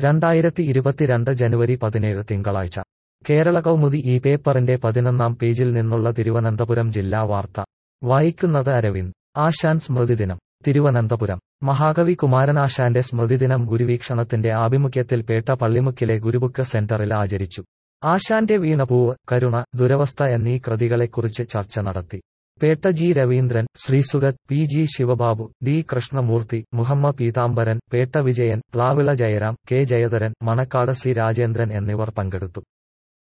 2022 ജനുവരി 17 തിങ്കളാഴ്ച കേരള കൗമുദി ഈ പേപ്പറിന്റെ 11-ാം പേജിൽ നിന്നുള്ള തിരുവനന്തപുരം ജില്ലാ വാർത്ത വായിക്കുന്നത് അരവിന്ദ്. ആശാൻ സ്മൃതിദിനം തിരുവനന്തപുരം. മഹാകവി കുമാരനാശാന്റെ സ്മൃതിദിനം ഗുരുവീക്ഷണത്തിന്റെ ആഭിമുഖ്യത്തിൽ പേട്ട പള്ളിമുക്കിലെ ഗുരുബുക്ക് സെന്ററിൽ ആചരിച്ചു. ആശാന്റെ വീണപൂവ്, കരുണ, ദുരവസ്ഥ എന്നീ കൃതികളെക്കുറിച്ച് ചർച്ച നടത്തി. Pettah G Raveendran, Sreesugath, P G Sivababu, D Krishnamoorthy, Muhamma Peethambaran, Pettah Vijayan, Plavila Jayaram, K Jayadharan, Manacaud C Rajendran എന്നിവർ പങ്കെടുത്തു.